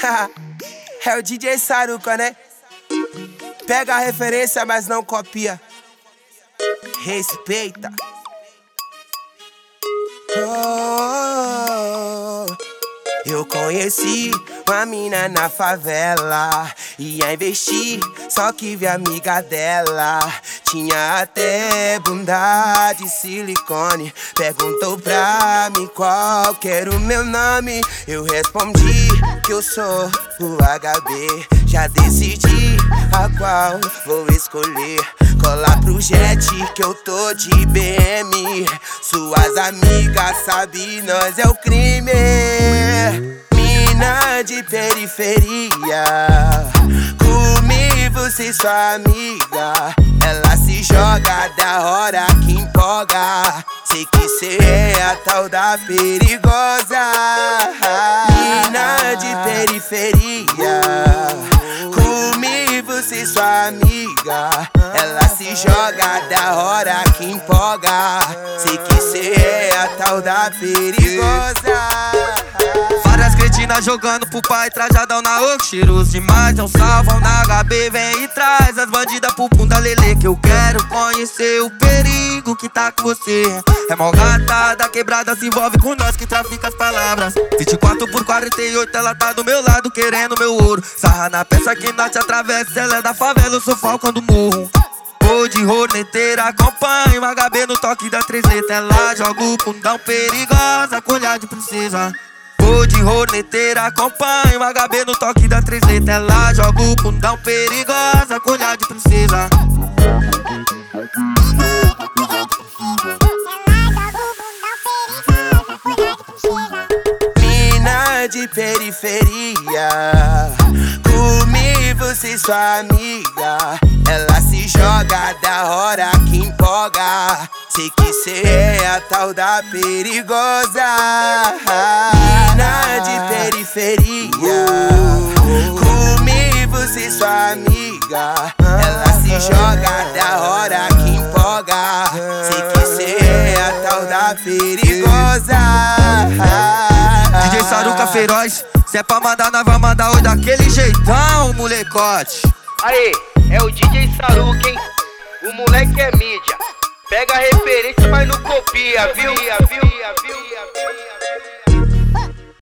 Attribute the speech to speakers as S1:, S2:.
S1: É o DJ Saruca, né? Pega a referência, mas não copia. Respeita. Eu conheci uma mina na favela, ia investir, só que vi a amiga dela. Tinha até bunda de silicone. Perguntou pra mim qual que era o meu nome. Eu respondi que eu sou o HB. Já decidi a qual vou escolher. Colar pro jet que eu tô de BM. Suas amigas sabem, nós é o crime. Mina de periferia, comigo você sua amiga. Ela se joga da hora que empolga. Sei que cê é a tal da perigosa. Mina de periferia, comigo você sua amiga. Ela se joga da hora que empolga. Sei que cê é a tal da perigosa.
S2: Várias cretinas jogando pro pai, trajadão na oco, cheiroso demais. Não salvam na HB, vem e traz as bandidas pro bunda lelê. Que eu quero conhecer o perigo que tá com você. É mó gata da quebrada, se envolve com nós que trafica as palavras. 24/48, ela tá do meu lado querendo meu ouro. Sarra na peça que nós te atravessa, ela é da favela, eu sou falcão do morro. Vou de roneteira, acompanho o HB no toque da 3 letras. Ela joga o bundão perigosa com olhar de princesa. Vou de roneteira, acompanho o HB no toque da 3 letras. Ela joga o bundão perigosa com olhar de princesa.
S1: Mina de periferia, comigo você sua amiga. Ela se joga da hora que empolga. Sei que cê é a tal da perigosa. Mina de periferia, comigo você sua amiga. Ela se joga da hora que empolga. Sei que cê é a tal da perigosa.
S2: DJ Saruca feroz, se é pra mandar, nós vai mandar hoje daquele jeitão, molecote.
S3: Aê, é o DJ Saruca, hein? O moleque é mídia. Pega a referência, mas não copia, viu?